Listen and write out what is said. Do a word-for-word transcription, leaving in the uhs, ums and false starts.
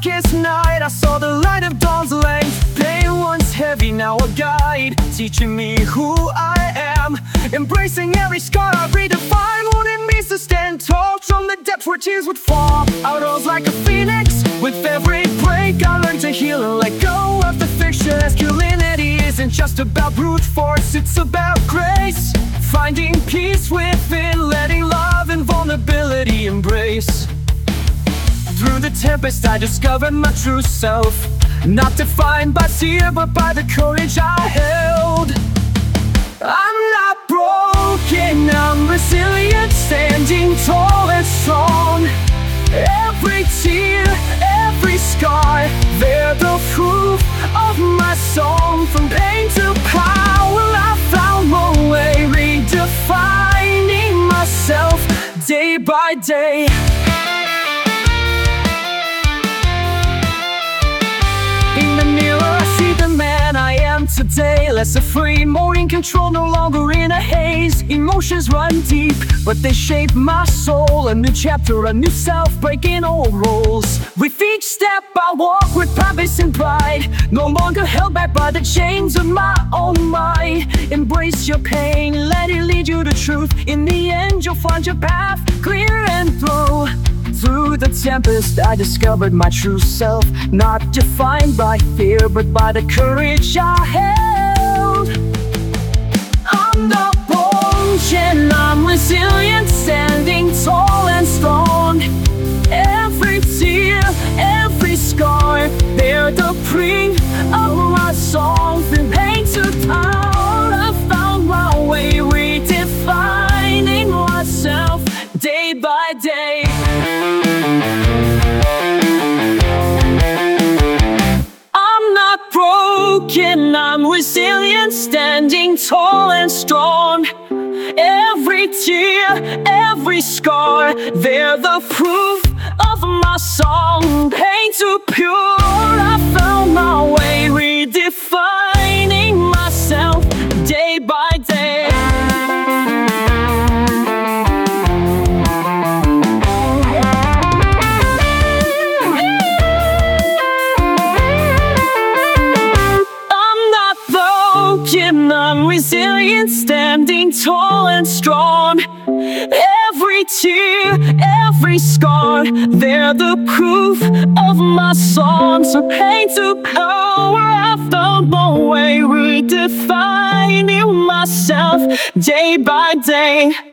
darkest night I saw the light of dawn's length. Pain once heavy, now a guide, teaching me who I am. Embracing every scar, I redefine what it means to stand tall from the depths where tears would fall. I rose like a phoenix. With every break I learned to heal and let go of the fiction. Masculinity isn't just about brute force, it's about grace. Finding peace within, letting love and vulnerability embrace. Through the tempest I discovered my true self, not defined by fear but by the courage I held. I'm not broken, I'm resilient, standing tall and strong. Every tear, every scar, they're the proof of my song. From pain to power, I found my way, redefining myself day by day. In the mirror I see the man I am today, less afraid, more in control, no longer in a haze. Emotions run deep, but they shape my soul. A new chapter, a new self, breaking old roles. With each step I walk with purpose and pride, no longer held back by the chains of my own mind. Embrace your pain, let it lead you to truth. In the end you'll find your path clear and through. Through the tempest I discovered my true self, not defined by fear but by the courage I held. I'm not broken, I'm resilient, standing tall and strong. Every tear, every scar, they're the print of my song. From pain to power, I found my way, redefining myself day by day. I'm not broken, I'm resilient, standing tall and strong. Every tear, every scar, they're the proof of my song. Pain too pure, I found my way, redefining myself day by day. I'm resilient, standing tall and strong. Every tear, every scar, they're the proof of my song. So pain to power, I found my way, redefining myself day by day.